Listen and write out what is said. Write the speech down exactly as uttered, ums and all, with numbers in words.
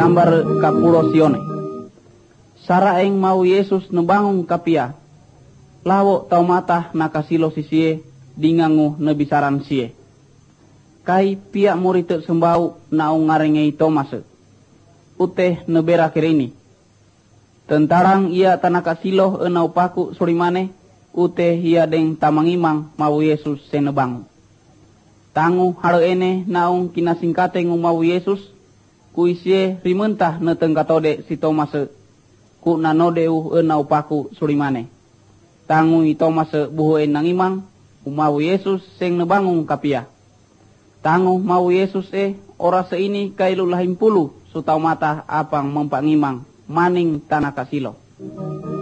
sambar ka pulo Sione. Saraeng mau Yesus nebangung kapia. Lawo tau mata nakasilo sisie dingangu nebisaran sie. Kai pia murid sembau naung ngarengei Thomas. Uteh nebera kirini. Tentarang ia tanaka siloh enau paku surimane, ute ia deng tamangimang mau Yesus senebang. Tangu haro ene naung kinasingkate ngu mau Yesus, kuisie rimentah neteng katode si Thomas, ku nanodeu enau paku surimane. Tangu i Thomas buhoen nangimang, umau Yesus seng nebangung kapia. Tangu mau Yesus e, ora seini kailu lahim pulu, sutau mata apang mempangimang. Maning tanah kasilo.